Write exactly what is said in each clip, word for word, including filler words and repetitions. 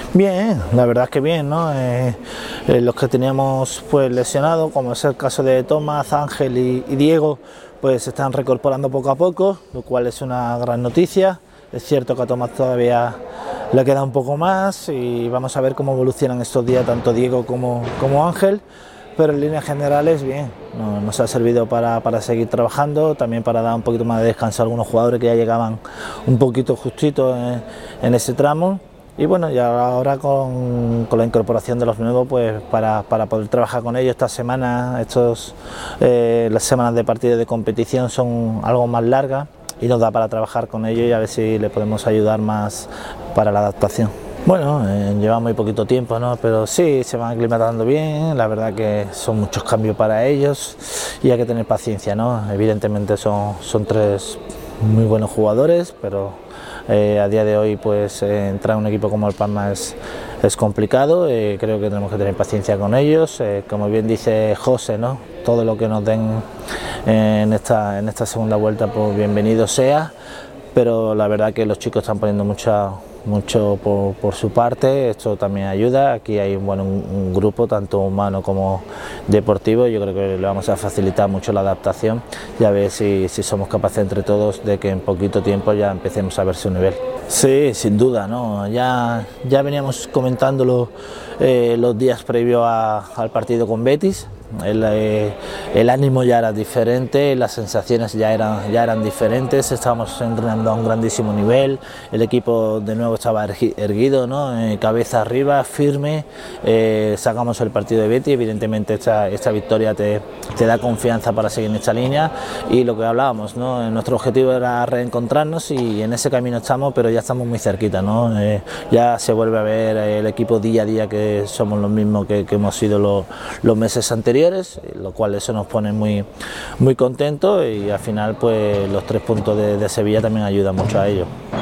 Bien, la verdad es que bien, ¿no? Eh, eh, los que teníamos pues lesionados, como es el caso de Tomás, Ángel y, y Diego, pues se están reincorporando poco a poco, lo cual es una gran noticia. Es cierto que a Tomás todavía le queda un poco más y vamos a ver cómo evolucionan estos días tanto Diego como, como Ángel, pero en líneas generales bien, no, nos ha servido para, para seguir trabajando, también para dar un poquito más de descanso a algunos jugadores que ya llegaban un poquito justitos en, en ese tramo. Y bueno, y ahora con, con la incorporación de los nuevos, pues para, para poder trabajar con ellos esta semana, estos, eh, las semanas de partidos de competición son algo más largas y nos da para trabajar con ellos y a ver si les podemos ayudar más para la adaptación. Bueno, eh, lleva muy poquito tiempo, ¿no? Pero sí, se van aclimatando bien, la verdad que son muchos cambios para ellos y hay que tener paciencia, ¿no? Evidentemente son, son tres muy buenos jugadores, pero Eh, a día de hoy pues eh, entrar en un equipo como el Palma es, es complicado, eh, creo que tenemos que tener paciencia con ellos, eh, como bien dice José, ¿no? Todo lo que nos den eh, en, esta, en esta segunda vuelta pues bienvenido sea, pero la verdad que los chicos están poniendo mucha mucho por, por su parte, esto también ayuda, aquí hay bueno, un, un grupo tanto humano como deportivo, yo creo que le vamos a facilitar mucho la adaptación y a ver si, si somos capaces entre todos de que en poquito tiempo ya empecemos a ver su nivel. Sí, sin duda, ¿no? ya, ya veníamos comentándolo eh, los días previos a, al partido con Betis. El, eh, el ánimo ya era diferente, las sensaciones ya eran, ya eran diferentes, estábamos entrenando a un grandísimo nivel, el equipo de nuevo estaba erguido, ¿no? eh, cabeza arriba, firme, eh, sacamos el partido de Betis, evidentemente esta, esta victoria te, te da confianza para seguir en esta línea y lo que hablábamos, ¿no? nuestro objetivo era reencontrarnos y en ese camino estamos, pero ya estamos muy cerquita, ¿no? eh, ya se vuelve a ver el equipo día a día que somos los mismos que, que hemos sido los, los meses anteriores, lo cual eso nos pone muy, muy contentos y al final pues los tres puntos de, de Sevilla también ayudan mucho a ello.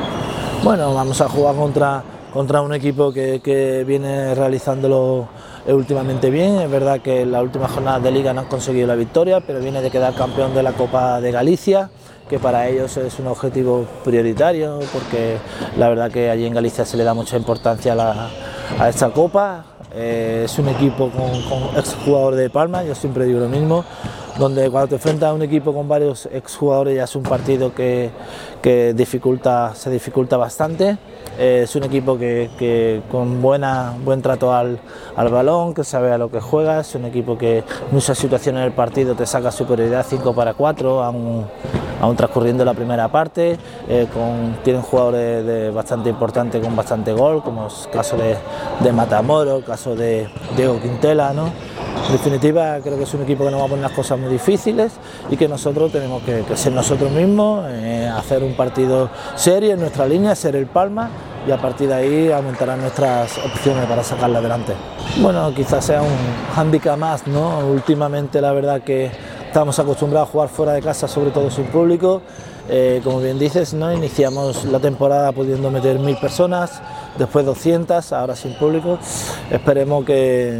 Bueno, vamos a jugar contra, contra un equipo que, que viene realizándolo últimamente bien, es verdad que en las últimas jornadas de Liga no han conseguido la victoria, pero viene de quedar campeón de la Copa de Galicia, que para ellos es un objetivo prioritario, porque la verdad que allí en Galicia se le da mucha importancia a, la, a esta Copa. Eh, es un equipo con, con exjugadores de Palma, yo siempre digo lo mismo, donde cuando te enfrentas a un equipo con varios exjugadores ya es un partido que, que dificulta, se dificulta bastante. Eh, es un equipo que, que con buena, buen trato al, al balón, que sabe a lo que juega, es un equipo que en muchas situaciones del partido te saca superioridad cinco para cuatro, aún, aún transcurriendo la primera parte, eh, con, tienen jugadores de, bastante importantes con bastante gol, como es el caso de, de Matamoro, el caso de Diego Quintela, ¿no? En definitiva, creo que es un equipo que nos va a poner las cosas muy difíciles y que nosotros tenemos que, que ser nosotros mismos, eh, hacer un partido serio en nuestra línea, ser el Palma y a partir de ahí aumentarán nuestras opciones para sacarla adelante. Bueno, quizás sea un hándicap más, ¿no? Últimamente la verdad que estamos acostumbrados a jugar fuera de casa, sobre todo sin público. Eh, como bien dices, ¿no? Iniciamos la temporada pudiendo meter mil personas, después doscientas, ahora sin público. Esperemos que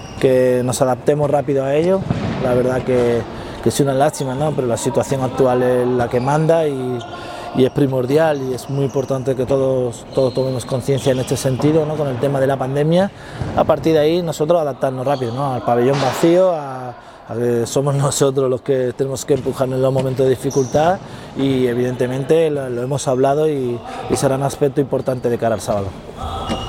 que nos adaptemos rápido a ello, la verdad que, que es una lástima, ¿no? Pero la situación actual es la que manda y, y es primordial y es muy importante que todos, todos tomemos conciencia en este sentido, ¿no? Con el tema de la pandemia, a partir de ahí nosotros adaptarnos rápido, ¿no? Al pabellón vacío, a, a que somos nosotros los que tenemos que empujarnos en los momentos de dificultad y evidentemente lo, lo hemos hablado y, y será un aspecto importante de cara al sábado.